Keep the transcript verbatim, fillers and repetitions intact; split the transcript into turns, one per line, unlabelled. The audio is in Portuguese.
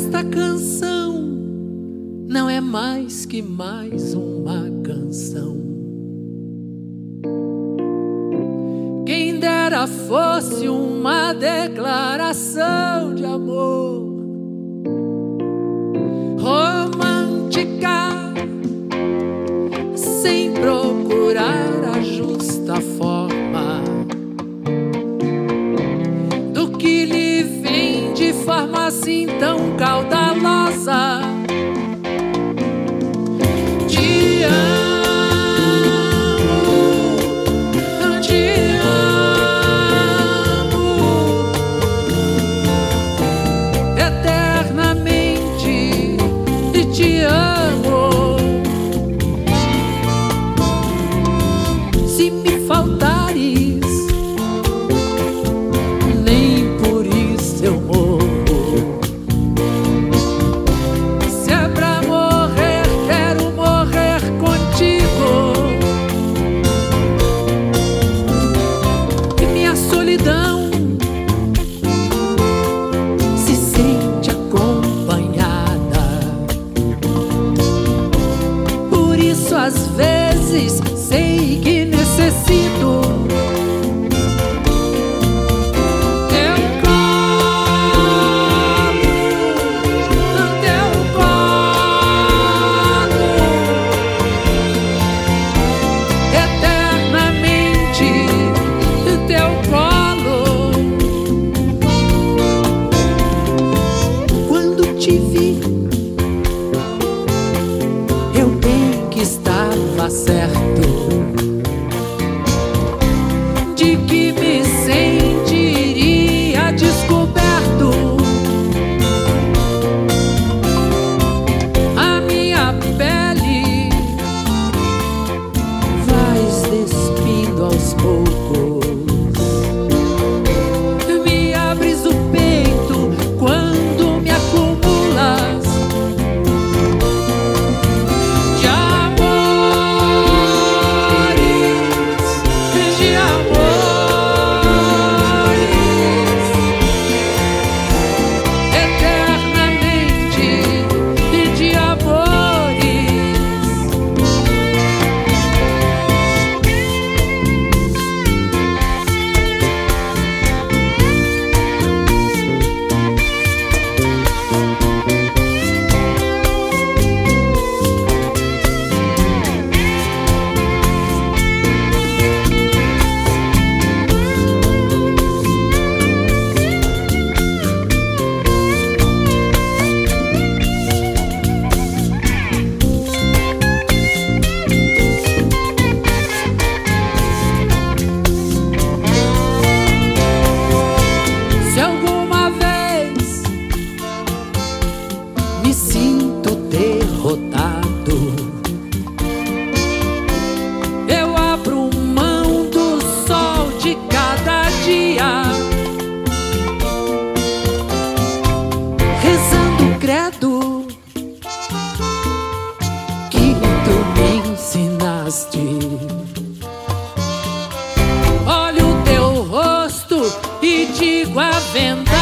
Esta canção não é mais que mais uma canção. Quem dera fosse uma declaração de amor romântica, sem procurar a justa forma do que lhe vem de forma assim tão caudalosa. Te amo, te amo eternamente, e te amo. Se me faltares, nem por isso eu morro. Se é pra morrer, quero morrer contigo. E minha solidão se sente acompanhada. Por isso às vezes sei que necessito teu colo, teu colo, eternamente teu colo. Quando te vi, eu bem que estava certo de que me sentiria descoberto. A minha pele vais despindo aos poucos. Me abres o peito quando me acumulas de amores, de amores, eternamente e de amores. Se alguma vez me sinto derrotado, eu abro mão do sol de cada dia, rezando credo que tu me ensinaste. Olho teu rosto e digo a verdade.